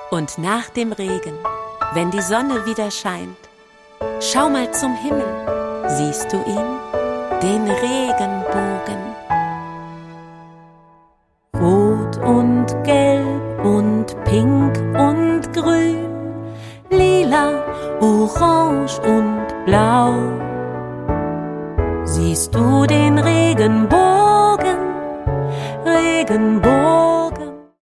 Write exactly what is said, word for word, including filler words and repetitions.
Und nach dem Regen, wenn die Sonne wieder scheint, schau mal zum Himmel, siehst du ihn, den Regenbogen. Rot und gelb und pink und grün, lila, orange und blau. Siehst du den Regenbogen, Regenbogen?